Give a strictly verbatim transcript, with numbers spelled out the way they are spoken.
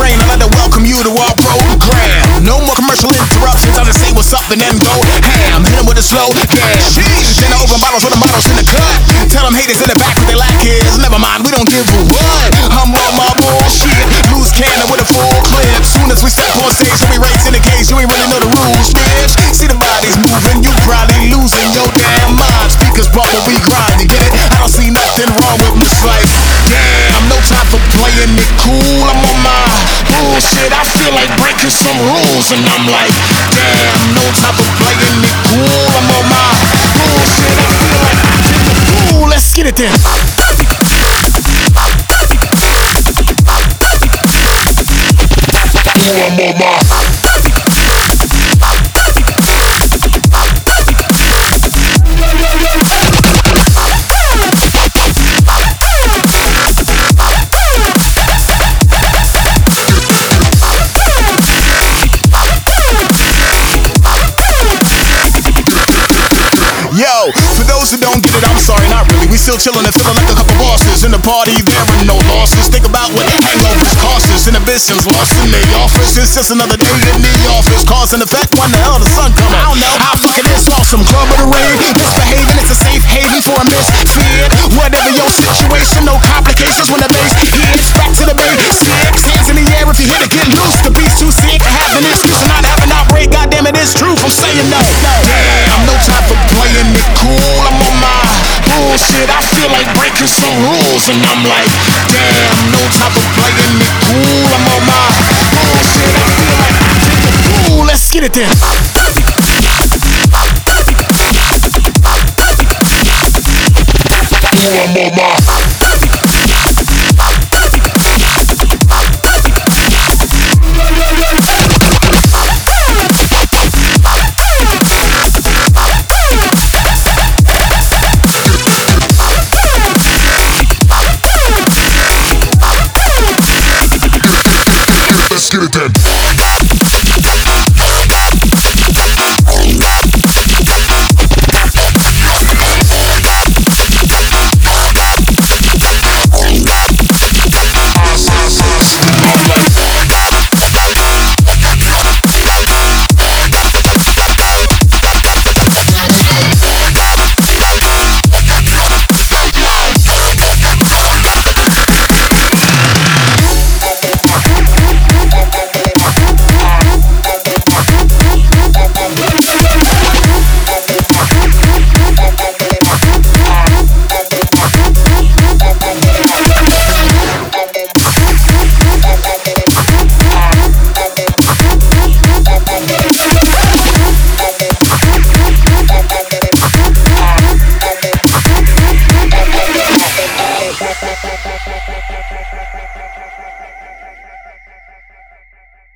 train. I'd like to welcome you to our program. No more commercial interruptions. I'll just say what's up and then go ham. Hit 'em with a slow damn. Then I open bottles with the bottles in the cut. Tell them haters in the back what they lack is. Never mind, we don't give a what. I'm on my bullshit. Loose cannon with a full clip. Soon as we step on stage, so we race in the cage. You ain't really know the rules, bitch. See the bodies moving, you probably losing your damn mind. Speakers bump when we grind, you get it? I don't see nothing wrong with this life. Damn, no time for playing it cool. I'm on my bullshit. I feel like breaking some rules, and I'm like, damn, no time for playing it cool. I'm on my bullshit. I feel like breaking the cool. Let's get it then. I'm on my Yo, for those who don't get it, I'm sorry, not really. We still chillin' and feelin' like a couple bosses. In the party, there are no losses. Think about what hangovers cost us. Inhibitions lost in the office. It's just another day in the office. Cause and effect, when the hell the sun come out? I don't know. How fucking this awesome club of the rain. Misbehaving, it's a safe haven for a misfit. Whatever your situation, no complications when the bass hits. Back to the basics. Hands in the air if you hit it, get loose. The beat's too sick to have an excuse and not have an outbreak. Goddamn it, it's truth. I'm saying no. Damn, no time for playing it cool. I'm on my bullshit. I feel like breaking some rules, and I'm like, damn, no time for playing it cool. I'm on my bullshit. I feel like breaking the cool. Let's get it then. I'm on my Let's get it then.